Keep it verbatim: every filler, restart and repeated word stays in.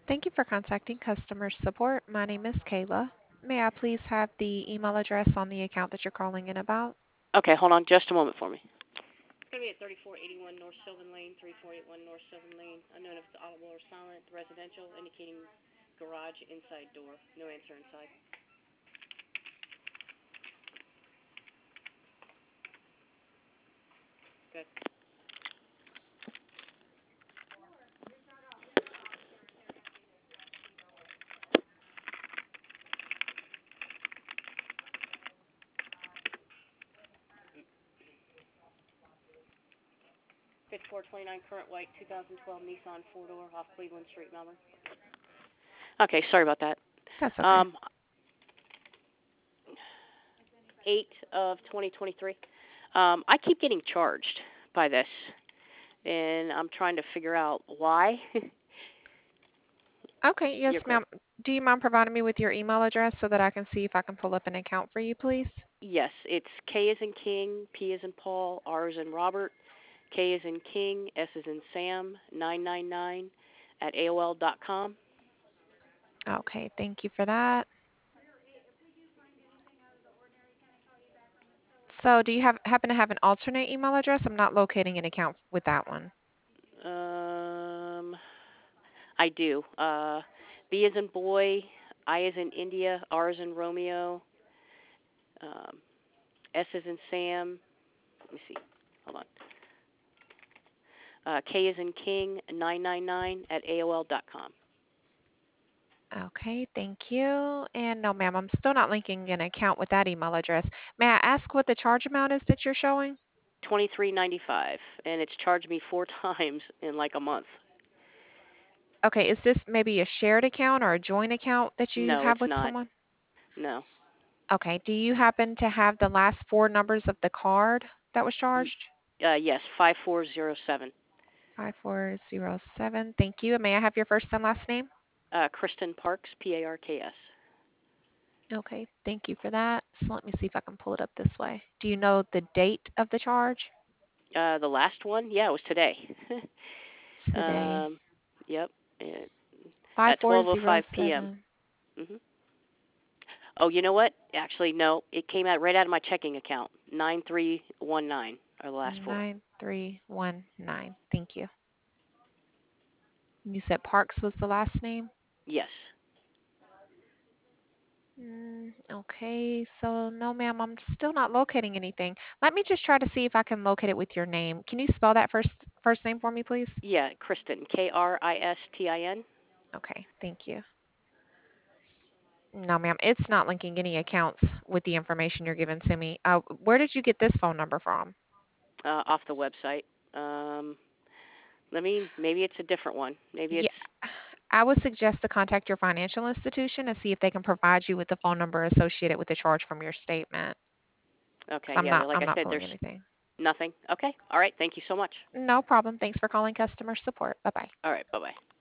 Thank you for contacting customer support. My name is Kayla. May I please have the email address on the account that you're calling in about? Okay, hold on just a moment for me. It's going to be at thirty-four eighty-one North Sylvan Lane, thirty-four eighty-one North Sylvan Lane. Unknown if it's audible or silent. Residential, indicating garage inside door. No answer inside. Good. fifty-four twenty-nine current white, two thousand twelve Nissan four-door off Cleveland Street, Melbourne. Okay, sorry about that. That's okay. Um, eight of twenty twenty-three. Um, I keep getting charged by this, and I'm trying to figure out why. Okay, yes, You're correct. ma'am. Do you mind providing me with your email address so that I can see if I can pull up an account for you, please? Yes, it's K as in King, P as in Paul, R as in Robert, K as in King, S as in Sam, nine nine nine at A O L dot com. Okay, thank you for that. So, do you have happen to have an alternate email address? I'm not locating an account with that one. Um, I do. Uh, B as in boy, I as in India, R as in Romeo, um, S as in Sam. Let me see. Hold on. Uh, K as in King, nine nine nine at A O L dot com. Okay, thank you. And no, ma'am, I'm still not linking an account with that email address. May I ask what the charge amount is that you're showing? twenty-three ninety-five, and it's charged me four times in like a month. Okay, is this maybe a shared account or a joint account that you No, have it's with not. someone? No. Okay, do you happen to have the last four numbers of the card that was Y- charged? Uh, yes, five four zero seven. five four zero seven. Thank you. And may I have your first and last name? Uh, Kristen Parks, P A R K S. Okay, thank you for that. So let me see if I can pull it up this way. Do you know the date of the charge? Uh, the last one, yeah, it was today. Today. um, yep, it, at twelve oh five p.m. five four zero seven. hmm Oh, you know what? Actually, no, it came out right out of my checking account. Nine three one nine are the last four. nine three one nine. Thank you. You said Parks was the last name? Yes. Mm, okay, so no, ma'am, I'm still not locating anything. Let me just try to see if I can locate it with your name. Can you spell that first first name for me, please? Yeah, Kristen, K R I S T I N. Okay, thank you. No, ma'am, it's not linking any accounts with the information you're giving to me. Uh, where did you get this phone number from? Uh, off the website. Um, let me. Maybe it's a different one. Maybe it's Yeah, I would suggest to contact your financial institution and see if they can provide you with the phone number associated with the charge from your statement. Because okay. I'm Yeah, not, like I'm I not said, pulling there's anything. nothing. Okay. All right. Thank you so much. No problem. Thanks for calling customer support. Bye bye. All right. Bye bye.